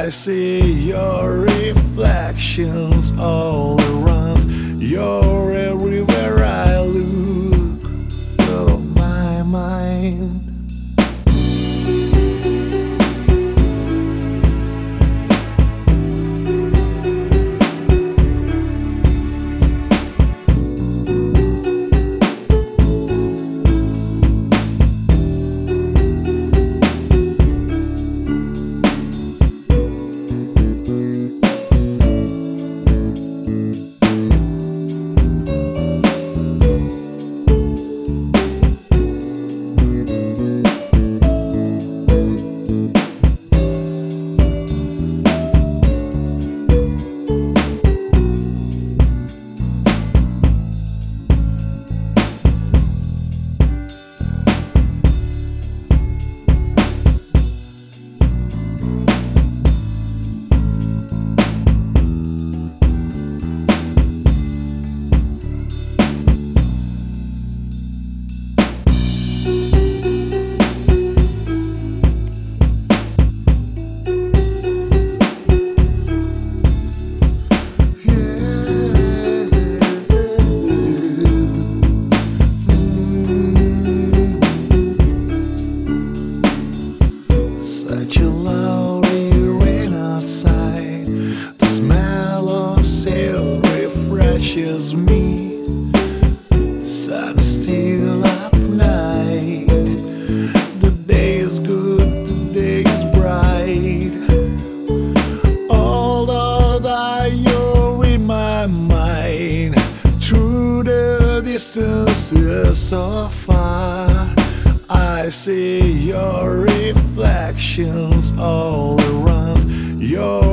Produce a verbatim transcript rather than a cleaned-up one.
I see your reflections all around. You're everywhere I look. Oh, my mind. Such a lovely rain outside. The smell of sail refreshes me. Sun is still up night. The day is good, the day is bright. Although that you're in my mind, through the distances so far, I see your reflections all around. Your